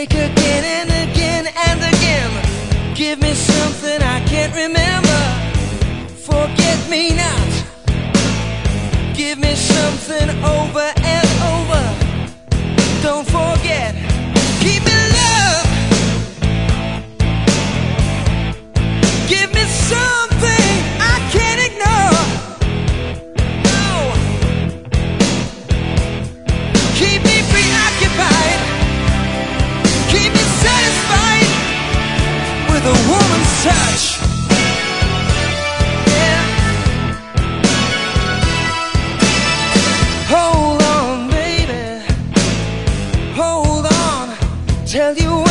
take again and again and again. Give me something I can't remember. Forget me not. Give me something over and over. Don't forget. Keep me love. Give me something I can't ignore. No. Keep me preoccupied. Keep me satisfied with a woman's touch. Yeah. Hold on, baby. Hold on. Tell you what.